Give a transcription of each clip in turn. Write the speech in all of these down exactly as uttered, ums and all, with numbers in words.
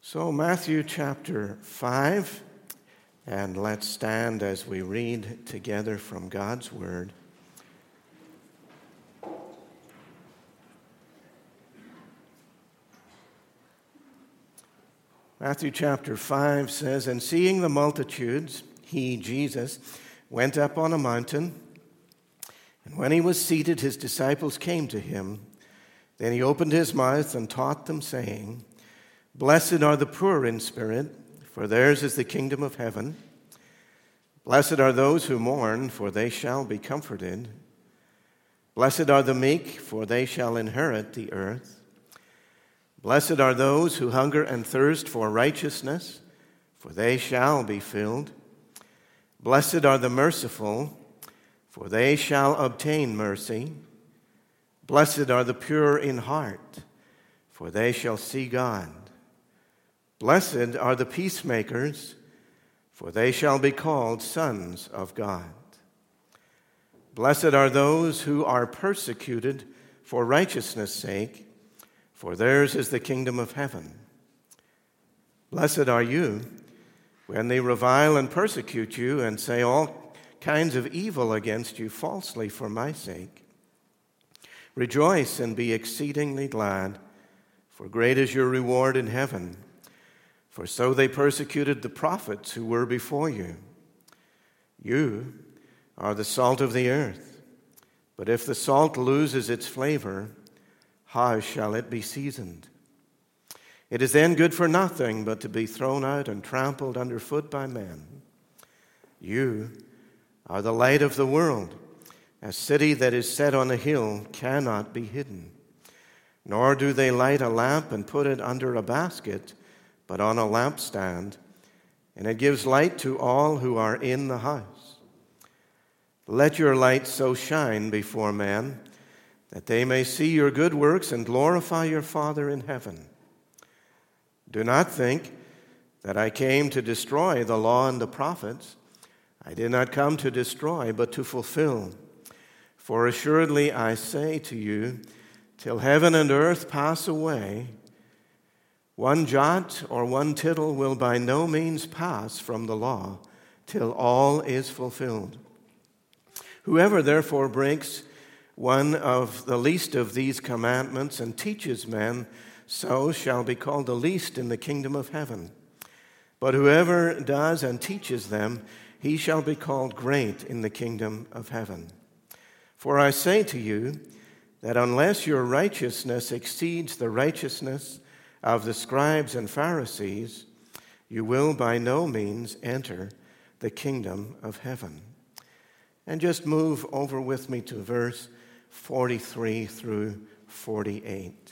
So Matthew chapter five, and let's stand as we read together from God's Word. Matthew chapter five says, "And seeing the multitudes, he, Jesus, went up on a mountain, and when he was seated, his disciples came to him. Then he opened his mouth and taught them, saying, Blessed are the poor in spirit, for theirs is the kingdom of heaven. Blessed are those who mourn, for they shall be comforted. Blessed are the meek, for they shall inherit the earth. Blessed are those who hunger and thirst for righteousness, for they shall be filled. Blessed are the merciful, for they shall obtain mercy. Blessed are the pure in heart, for they shall see God. Blessed are the peacemakers, for they shall be called sons of God. Blessed are those who are persecuted for righteousness' sake, for theirs is the kingdom of heaven. Blessed are you when they revile and persecute you and say all kinds of evil against you falsely for my sake. Rejoice and be exceedingly glad, for great is your reward in heaven. For so they persecuted the prophets who were before you. You are the salt of the earth. But if the salt loses its flavor, how shall it be seasoned? It is then good for nothing but to be thrown out and trampled underfoot by men. You are the light of the world. A city that is set on a hill cannot be hidden. Nor do they light a lamp and put it under a basket, but on a lampstand, and it gives light to all who are in the house. Let your light so shine before men that they may see your good works and glorify your Father in heaven. Do not think that I came to destroy the law and the prophets. I did not come to destroy, but to fulfill. For assuredly I say to you, till heaven and earth pass away, one jot or one tittle will by no means pass from the law till all is fulfilled. Whoever therefore breaks one of the least of these commandments and teaches men, so shall be called the least in the kingdom of heaven. But whoever does and teaches them, he shall be called great in the kingdom of heaven. For I say to you that unless your righteousness exceeds the righteousness of the scribes and Pharisees, you will by no means enter the kingdom of heaven." And just move over with me to verse forty-three through forty-eight.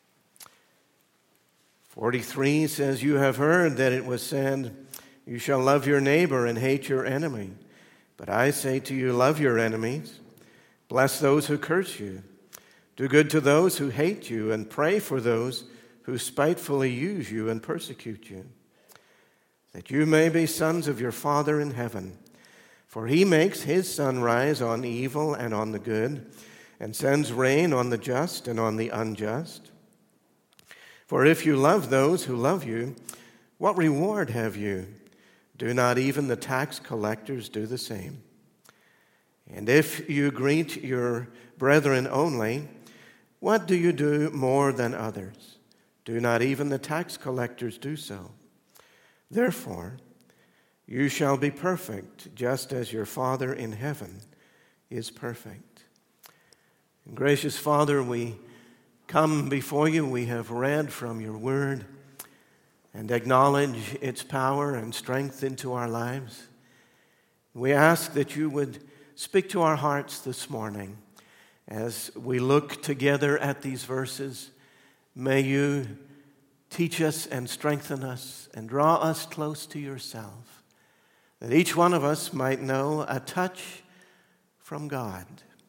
forty-three says, "You have heard that it was said, you shall love your neighbor and hate your enemy. But I say to you, love your enemies, bless those who curse you, do good to those who hate you, and pray for those who spitefully use you and persecute you, that you may be sons of your Father in heaven. For he makes his sun rise on evil and on the good, and sends rain on the just and on the unjust. For if you love those who love you, what reward have you? Do not even the tax collectors do the same? And if you greet your brethren only, what do you do more than others? Do not even the tax collectors do so? Therefore, you shall be perfect, just as your Father in heaven is perfect." And gracious Father, we come before you. We have read from your word and acknowledge its power and strength into our lives. We ask that you would speak to our hearts this morning as we look together at these verses. May you teach us and strengthen us and draw us close to yourself, that each one of us might know a touch from God,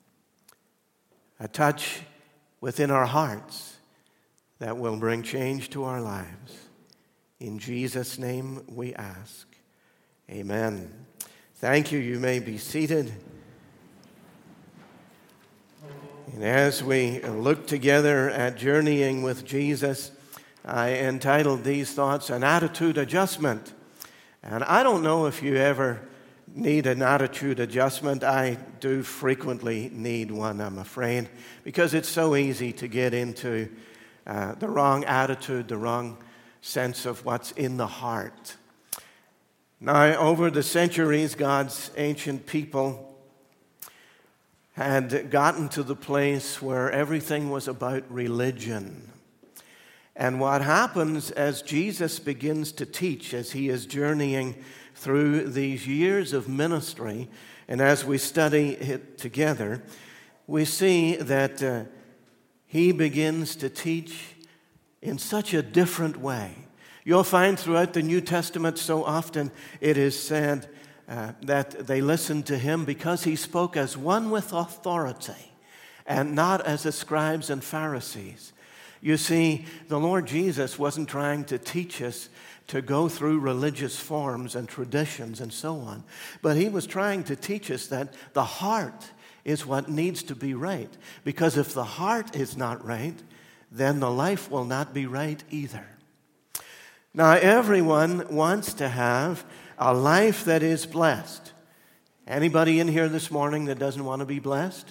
a touch within our hearts that will bring change to our lives. In Jesus' name we ask. Amen. Thank you. You may be seated. And as we look together at journeying with Jesus, I entitled these thoughts, An Attitude Adjustment. And I don't know if you ever need an attitude adjustment. I do frequently need one, I'm afraid, because it's so easy to get into uh, the wrong attitude, the wrong sense of what's in the heart. Now, over the centuries, God's ancient people had gotten to the place where everything was about religion. And what happens as Jesus begins to teach, as he is journeying through these years of ministry, and as we study it together, we see that uh, he begins to teach in such a different way. You'll find throughout the New Testament so often it is said uh, that they listened to him because he spoke as one with authority and not as the scribes and Pharisees. You see, the Lord Jesus wasn't trying to teach us to go through religious forms and traditions and so on, but he was trying to teach us that the heart is what needs to be right. Because if the heart is not right, then the life will not be right either. Now, everyone wants to have a life that is blessed. Anybody in here this morning that doesn't want to be blessed?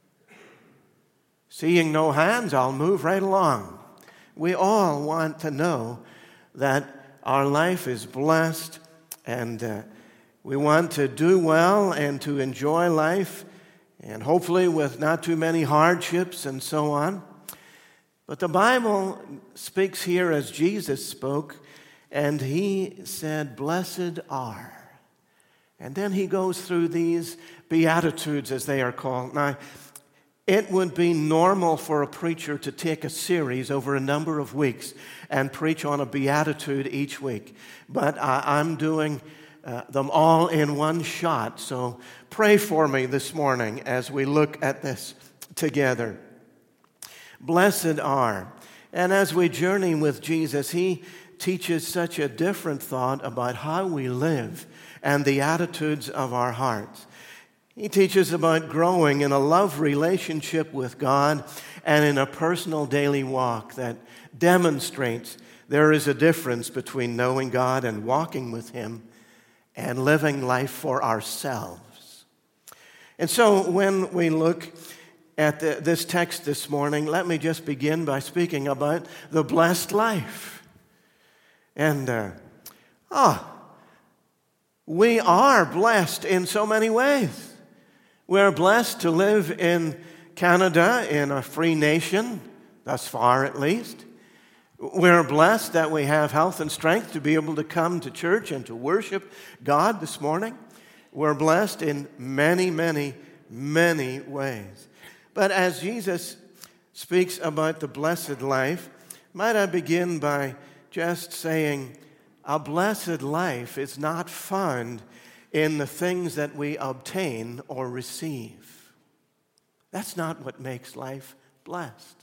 Seeing no hands, I'll move right along. We all want to know that our life is blessed, and uh, we want to do well and to enjoy life, and hopefully with not too many hardships and so on. But the Bible speaks here as Jesus spoke, and he said, "Blessed are." And then he goes through these Beatitudes, as they are called. Now, it would be normal for a preacher to take a series over a number of weeks and preach on a beatitude each week. But uh, I'm doing uh, them all in one shot. So pray for me this morning as we look at this together. Blessed are. And as we journey with Jesus, he teaches such a different thought about how we live and the attitudes of our hearts. He teaches about growing in a love relationship with God and in a personal daily walk that demonstrates there is a difference between knowing God and walking with him and living life for ourselves. And so when we look at the, this text this morning, let me just begin by speaking about the blessed life. And, uh, ah, we are blessed in so many ways. We're blessed to live in Canada, in a free nation, thus far at least. We're blessed that we have health and strength to be able to come to church and to worship God this morning. We're blessed in many, many, many ways. But as Jesus speaks about the blessed life, might I begin by just saying a blessed life is not found in the things that we obtain or receive. That's not what makes life blessed.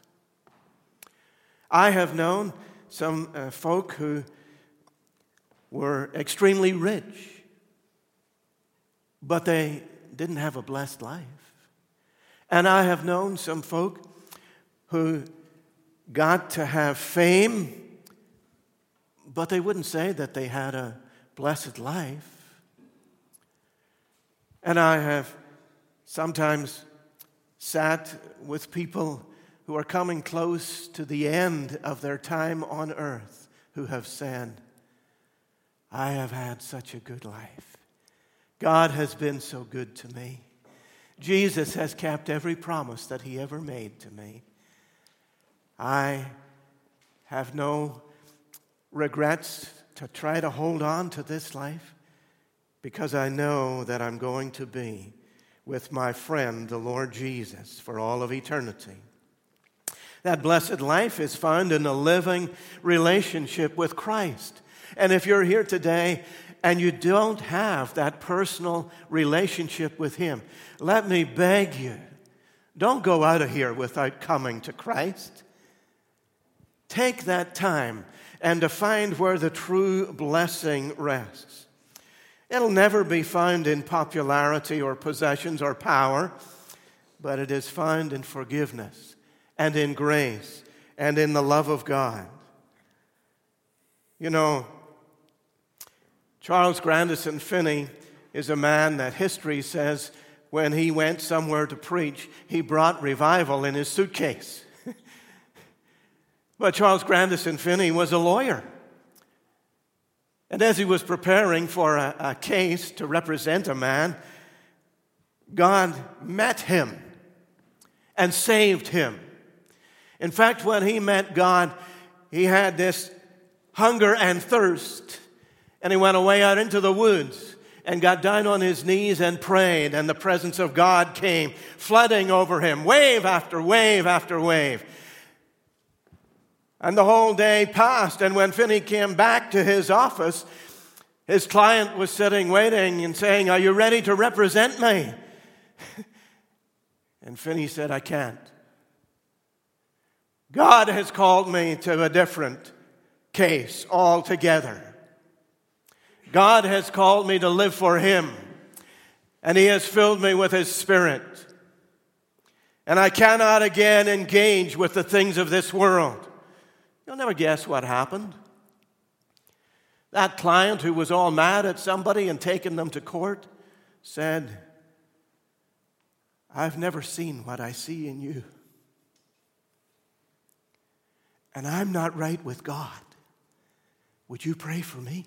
I have known some uh, folk who were extremely rich, but they didn't have a blessed life. And I have known some folk who got to have fame, but they wouldn't say that they had a blessed life. And I have sometimes sat with people who are coming close to the end of their time on earth who have said, "I have had such a good life. God has been so good to me. Jesus has kept every promise that he ever made to me. I have no regrets to try to hold on to this life, because I know that I'm going to be with my friend, the Lord Jesus, for all of eternity." That blessed life is found in a living relationship with Christ. And if you're here today and you don't have that personal relationship with him, let me beg you, don't go out of here without coming to Christ. Take that time and to find where the true blessing rests. It'll never be found in popularity or possessions or power, but it is found in forgiveness and in grace and in the love of God. You know, Charles Grandison Finney is a man that history says when he went somewhere to preach, he brought revival in his suitcase. But Charles Grandison Finney was a lawyer. And as he was preparing for a, a case to represent a man, God met him and saved him. In fact, when he met God, he had this hunger and thirst, and he went away out into the woods and got down on his knees and prayed, and the presence of God came flooding over him, wave after wave after wave. And the whole day passed, and when Finney came back to his office, his client was sitting waiting and saying, "Are you ready to represent me?" And Finney said, "I can't. God has called me to a different case altogether. God has called me to live for Him, and He has filled me with His Spirit. And I cannot again engage with the things of this world." You'll never guess what happened. That client who was all mad at somebody and taken them to court said, "I've never seen what I see in you. And I'm not right with God. Would you pray for me?"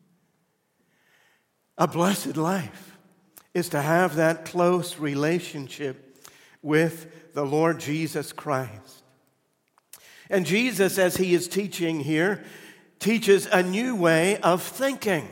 A blessed life is to have that close relationship with the Lord Jesus Christ. And Jesus, as He is teaching here, teaches a new way of thinking.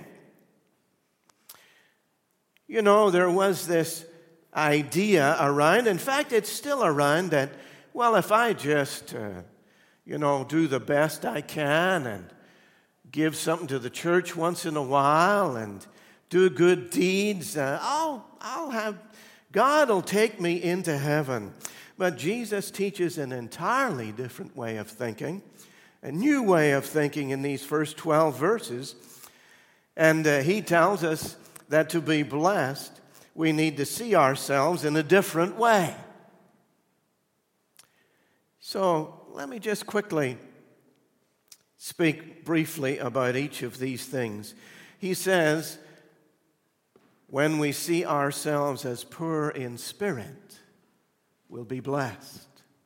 You know, there was this idea around, in fact, it's still around, that, well, if I just, uh, you know, do the best I can and give something to the church once in a while and do good deeds, uh, I'll, I'll have, God will take me into heaven. But Jesus teaches an entirely different way of thinking, a new way of thinking in these first twelve verses. And uh, He tells us that to be blessed, we need to see ourselves in a different way. So let me just quickly speak briefly about each of these things. He says, when we see ourselves as poor in spirit, we'll be blessed.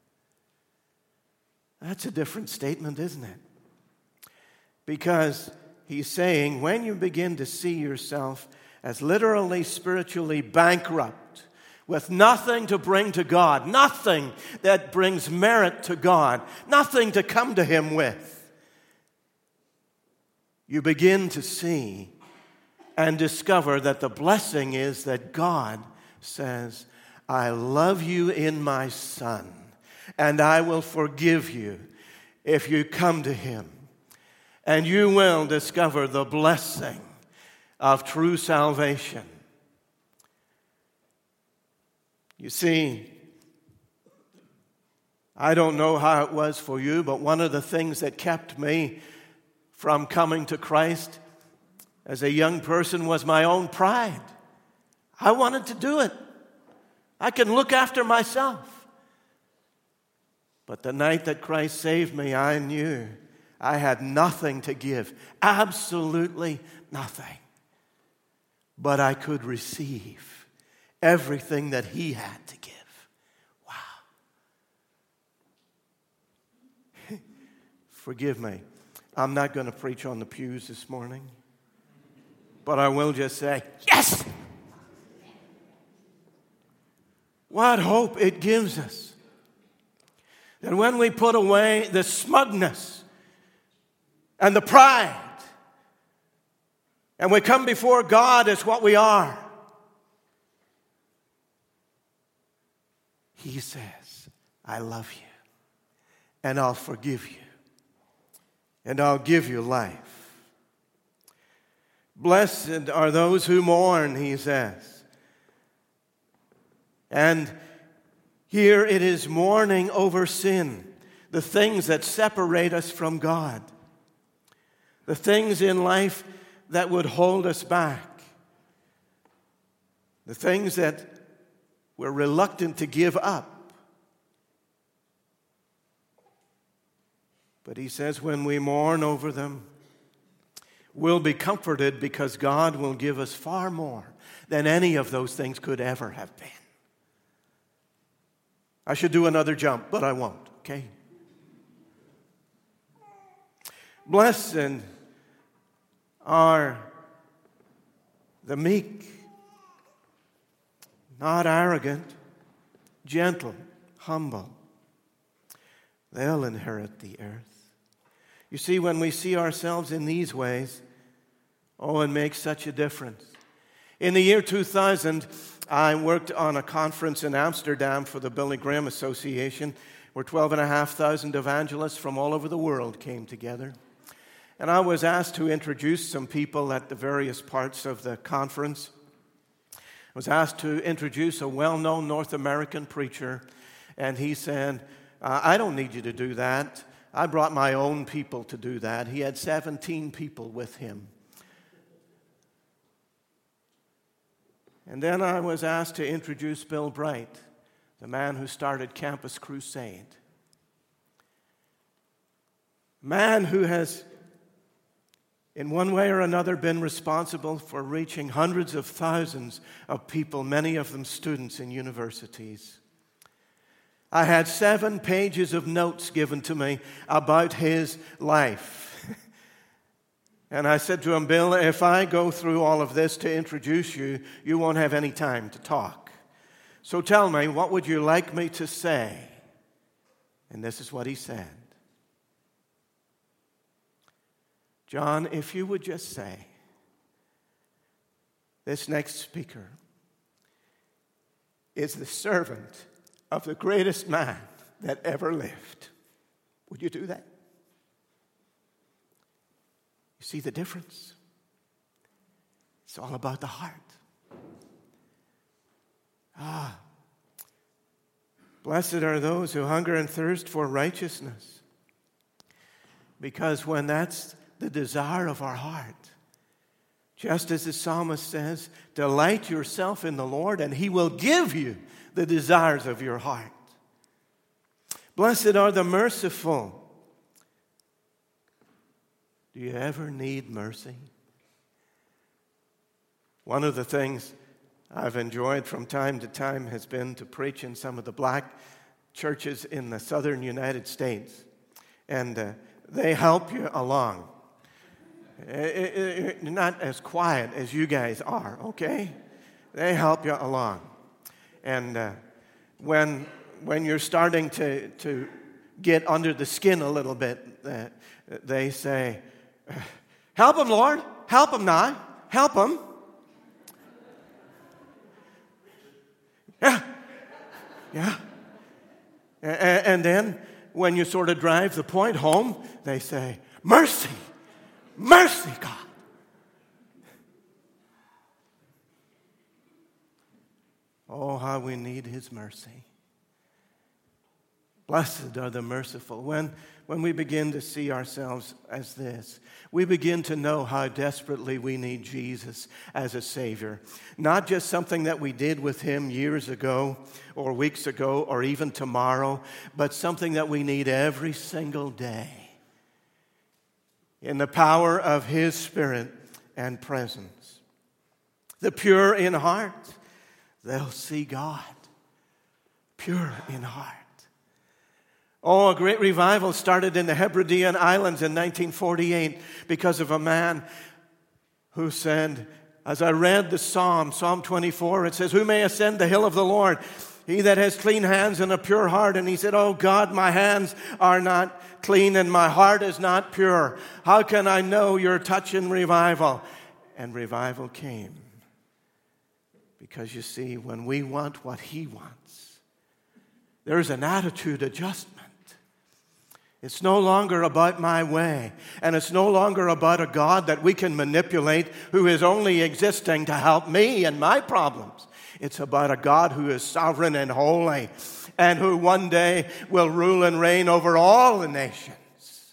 That's a different statement, isn't it? Because he's saying when you begin to see yourself as literally spiritually bankrupt, with nothing to bring to God, nothing that brings merit to God, nothing to come to Him with, you begin to see and discover that the blessing is that God says, "I love you in my Son, and I will forgive you if you come to Him." And you will discover the blessing of true salvation. You see, I don't know how it was for you, but one of the things that kept me from coming to Christ as a young person was my own pride. I wanted to do it. I can look after myself. But the night that Christ saved me, I knew I had nothing to give, absolutely nothing. But I could receive everything that He had to give. Wow. Forgive me. I'm not going to preach on the pews this morning. But I will just say, yes! What hope it gives us. That when we put away the smugness and the pride, and we come before God as what we are, He says, "I love you, and I'll forgive you, and I'll give you life." Blessed are those who mourn, He says. And here it is mourning over sin, the things that separate us from God, the things in life that would hold us back, the things that we're reluctant to give up. But He says when we mourn over them, we'll be comforted because God will give us far more than any of those things could ever have been. I should do another jump, but I won't, okay? Blessed are the meek, not arrogant, gentle, humble. They'll inherit the earth. You see, when we see ourselves in these ways, oh, it makes such a difference. In the year two thousand, I worked on a conference in Amsterdam for the Billy Graham Association, where twelve and a half thousand evangelists from all over the world came together. And I was asked to introduce some people at the various parts of the conference. I was asked to introduce a well-known North American preacher, and he said, uh, I don't need you to do that. I brought my own people to do that. He had seventeen people with him. And then I was asked to introduce Bill Bright, the man who started Campus Crusade. A man who has, in one way or another, been responsible for reaching hundreds of thousands of people, many of them students in universities. I had seven pages of notes given to me about his life. And I said to him, Bill, if I go through all of this to introduce you, you won't have any time to talk. So tell me, what would you like me to say? And this is what he said. John, if you would just say, this next speaker is the servant of the greatest man that ever lived. Would you do that? You see the difference? It's all about the heart. Ah, blessed are those who hunger and thirst for righteousness. Because when that's the desire of our heart, just as the psalmist says, delight yourself in the Lord and He will give you the desires of your heart. Blessed are the merciful. Do you ever need mercy? One of the things I've enjoyed from time to time has been to preach in some of the black churches in the southern United States. And uh, they help you along. It, it, not as quiet as you guys are, okay? They help you along. And uh, when when you're starting to, to get under the skin a little bit, uh, they say, help him, Lord. Help him now. Help him. Yeah. Yeah. And then when you sort of drive the point home, they say, mercy. Mercy, God. Oh, how we need His mercy. Blessed are the merciful. When, when we begin to see ourselves as this, we begin to know how desperately we need Jesus as a Savior. Not just something that we did with Him years ago or weeks ago or even tomorrow, but something that we need every single day. In the power of His Spirit and presence. The pure in heart, they'll see God. Pure in heart. Oh, a great revival started in the Hebridean Islands in nineteen forty-eight because of a man who said, as I read the Psalm, Psalm twenty-four, it says, who may ascend the hill of the Lord? He that has clean hands and a pure heart. And he said, oh God, my hands are not clean and my heart is not pure. How can I know your touch in revival? And revival came. Because you see, when we want what He wants, there's an attitude adjustment. It's no longer about my way, and it's no longer about a God that we can manipulate who is only existing to help me and my problems. It's about a God who is sovereign and holy and who one day will rule and reign over all the nations.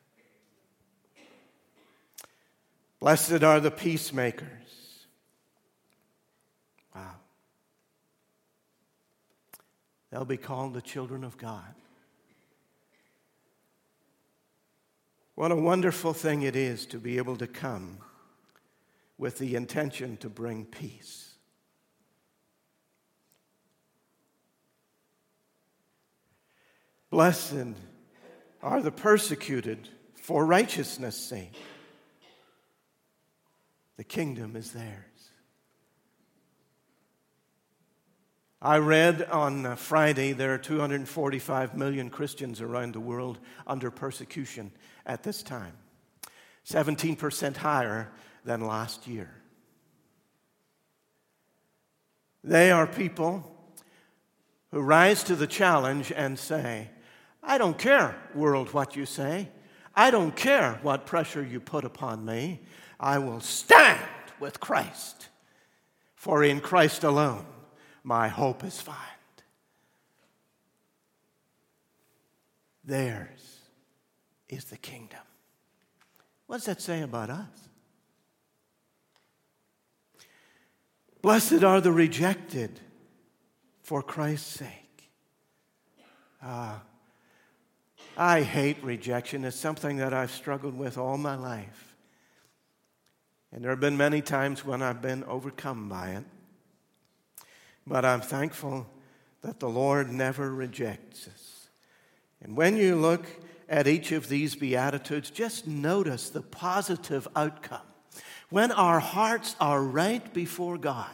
Blessed are the peacemakers. Wow. They'll be called the children of God. What a wonderful thing it is to be able to come with the intention to bring peace. Blessed are the persecuted for righteousness' sake. The kingdom is theirs. I read on Friday there are two hundred forty-five million Christians around the world under persecution at this time, seventeen percent higher than last year. They are people who rise to the challenge and say, I don't care, world, what you say. I don't care what pressure you put upon me. I will stand with Christ, for in Christ alone my hope is found. Theirs is the kingdom. What does that say about us? Blessed are the rejected for Christ's sake. Ah, I hate rejection. It's something that I've struggled with all my life. And there have been many times when I've been overcome by it. But I'm thankful that the Lord never rejects us. And when you look at each of these Beatitudes, just notice the positive outcome. When our hearts are right before God,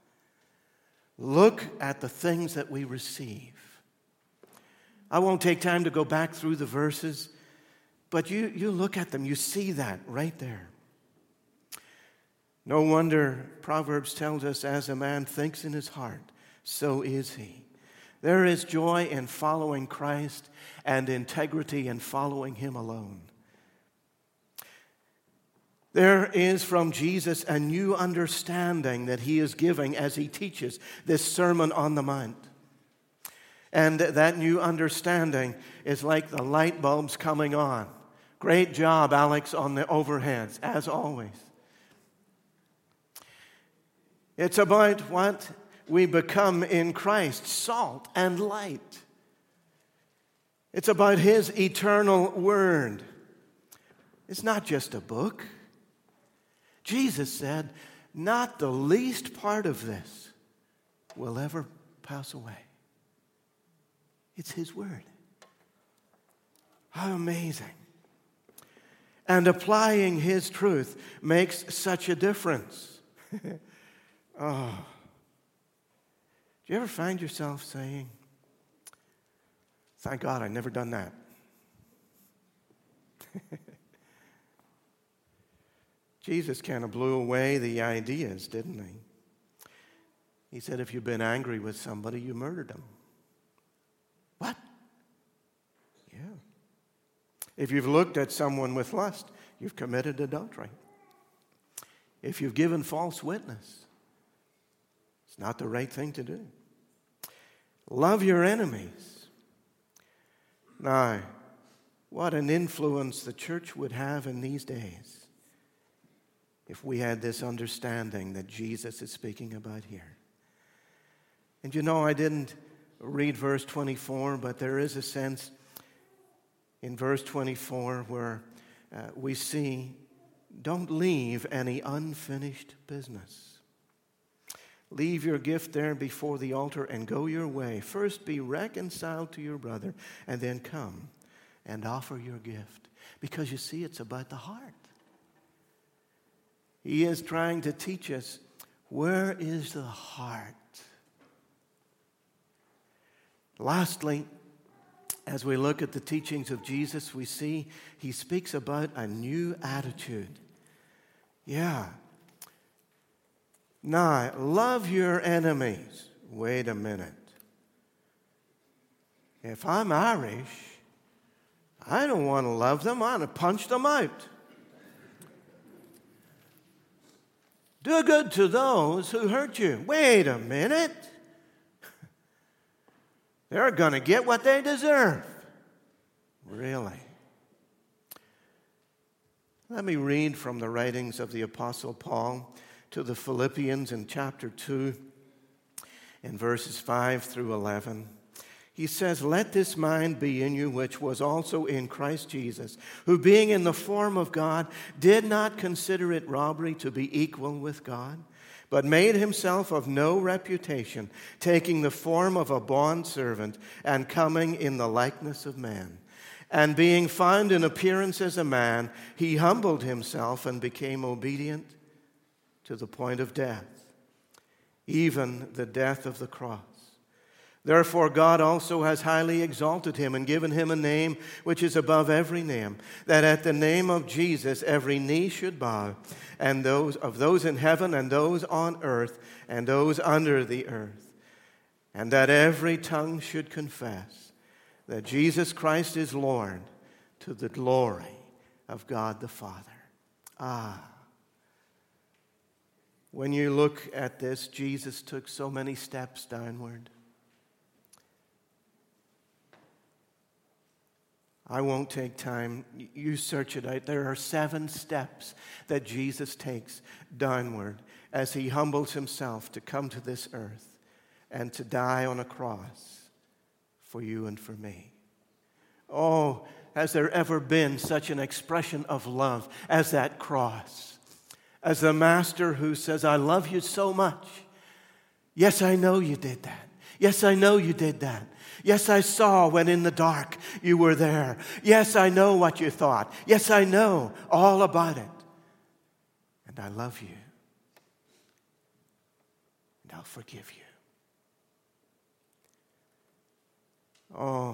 look at the things that we receive. I won't take time to go back through the verses, but you, you look at them, you see that right there. No wonder Proverbs tells us, as a man thinks in his heart, so is he. There is joy in following Christ and integrity in following him alone. There is from Jesus a new understanding that he is giving as he teaches this Sermon on the Mount. And that new understanding is like the light bulbs coming on. Great job, Alex, on the overheads, as always. It's about what we become in Christ, salt and light. It's about his eternal word. It's not just a book. Jesus said, not the least part of this will ever pass away. It's his word. How amazing. And applying his truth makes such a difference. Oh. Do you ever find yourself saying, thank God I've never done that? Jesus kind of blew away the ideas, didn't he? He said, if you've been angry with somebody, you murdered them. What? Yeah. If you've looked at someone with lust, you've committed adultery. If you've given false witness, it's not the right thing to do. Love your enemies. Now, what an influence the church would have in these days if we had this understanding that Jesus is speaking about here. And you know, I didn't read verse twenty-four, but there is a sense in verse twenty-four where uh, we see, don't leave any unfinished business. Leave your gift there before the altar and go your way. First be reconciled to your brother and then come and offer your gift. Because you see, it's about the heart. He is trying to teach us, where is the heart? Lastly, as we look at the teachings of Jesus, we see he speaks about a new attitude. Yeah. Now, love your enemies. Wait a minute. If I'm Irish, I don't want to love them. I want to punch them out. Do good to those who hurt you. Wait a minute. They're going to get what they deserve. Really? Let me read from the writings of the Apostle Paul to the Philippians in chapter two, in verses five through eleven. He says, "Let this mind be in you, which was also in Christ Jesus, who being in the form of God, did not consider it robbery to be equal with God, but made himself of no reputation, taking the form of a bondservant and coming in the likeness of man. And being found in appearance as a man, he humbled himself and became obedient to the point of death, even the death of the cross. Therefore God also has highly exalted him and given him a name which is above every name, that at the name of Jesus every knee should bow, and those of those in heaven and those on earth and those under the earth, and that every tongue should confess that Jesus Christ is Lord, to the glory of God the Father." Ah. When you look at this, Jesus took so many steps downward. I won't take time. You search it out. There are seven steps that Jesus takes downward as he humbles himself to come to this earth and to die on a cross for you and for me. Oh, has there ever been such an expression of love as that cross? As the master who says, "I love you so much. Yes, I know you did that. Yes, I know you did that. Yes, I saw when in the dark you were there. Yes, I know what you thought. Yes, I know all about it. And I love you. And I'll forgive you." Oh,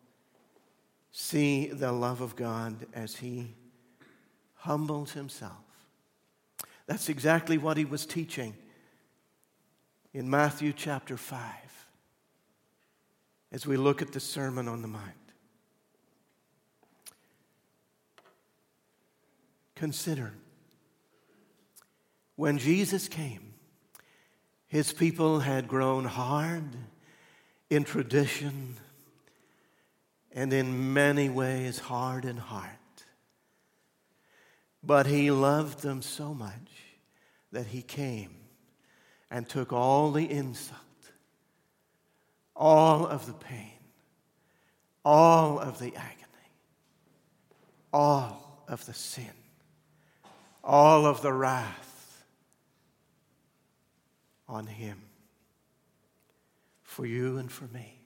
see the love of God as he humbles himself. That's exactly what he was teaching in Matthew chapter five. As we look at the Sermon on the Mount. Consider, when Jesus came, his people had grown hard in tradition and in many ways hard in heart. But he loved them so much that he came and took all the insult, all of the pain, all of the agony, all of the sin, all of the wrath on him for you and for me.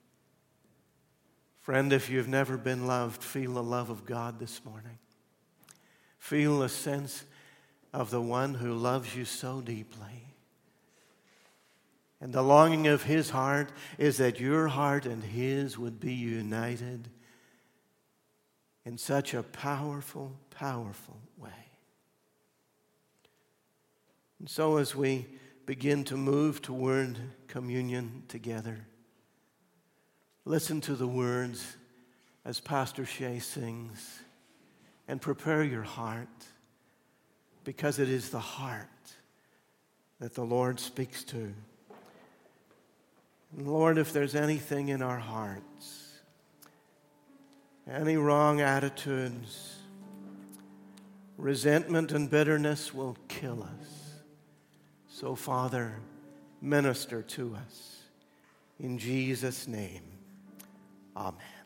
Friend, if you've never been loved, feel the love of God this morning. Feel a sense of the one who loves you so deeply. And the longing of his heart is that your heart and his would be united in such a powerful, powerful way. And so as we begin to move toward communion together, listen to the words as Pastor Shea sings and prepare your heart, because it is the heart that the Lord speaks to. And Lord, if there's anything in our hearts, any wrong attitudes, resentment and bitterness will kill us. So, Father, minister to us. In Jesus' name, amen.